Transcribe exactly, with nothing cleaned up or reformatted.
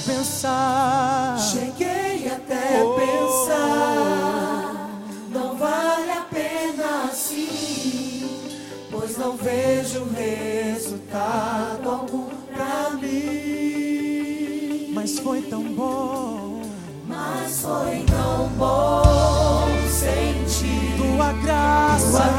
pensar, cheguei até oh, pensar, não vale a pena assim, pois não vejo resultado algum pra mim. Mas foi tão bom, mas foi tão bom sentir tua graça, tua